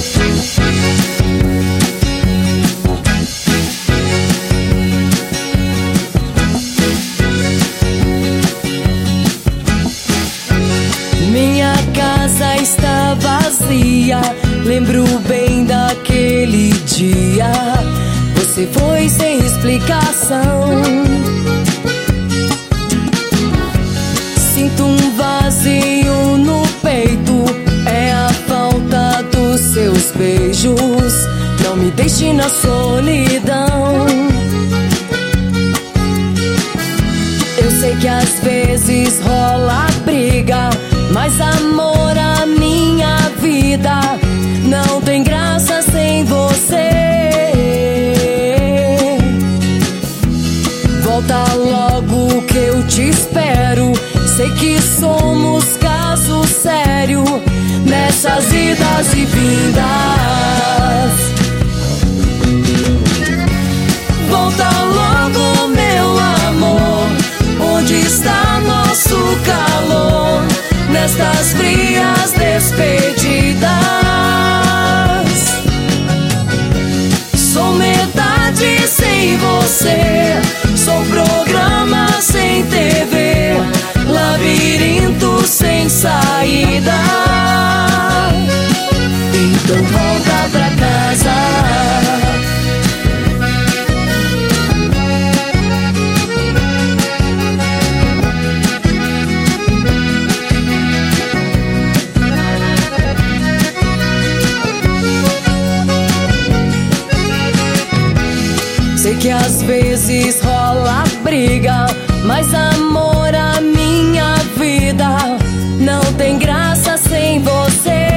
Minha casa está vazia, lembro bem daquele dia. Você foi sem explicação. Sinto um vazio no peito, é a falta dos seus beijos. Não me deixe na solidão. Eu sei que às vezes rola briga, mas amor, a minha vida não tem graça sem você. Volta logo que eu te espero. Sei que somos caso sério nessas idas e vindas. Volta logo, meu amor. Onde está nosso calor nestas frias despedidas? Sou metade sem você, sou programa sem TV, labirinto sem saída. Então volta pra casa. Sei que às vezes rola briga, mas amor, a minha vida não tem graça sem você.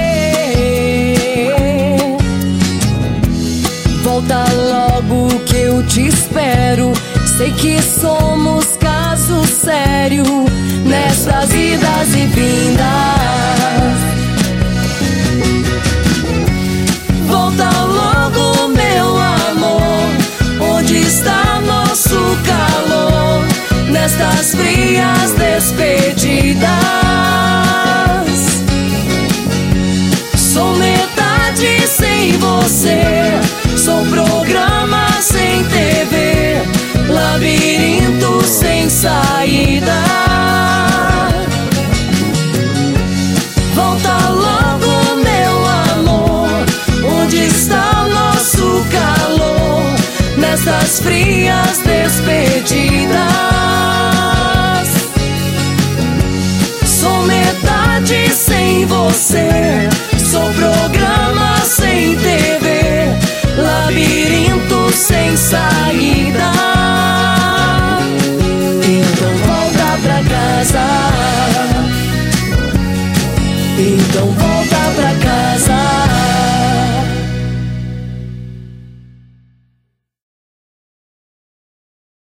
Volta logo que eu te espero. Sei que somos caso sério nessas idas e vindas. Volta logo, meu amor. Onde está nosso calor nestas frias despedidas? Sou metade sem você, sou programa sem TV, labirinto sem saída. Volta logo, meu amor. Onde está nosso calor nessas frias despedidas? Sou metade sem você, sou programa sem TV, labirinto sem saída. Então volta pra casa. Então volta.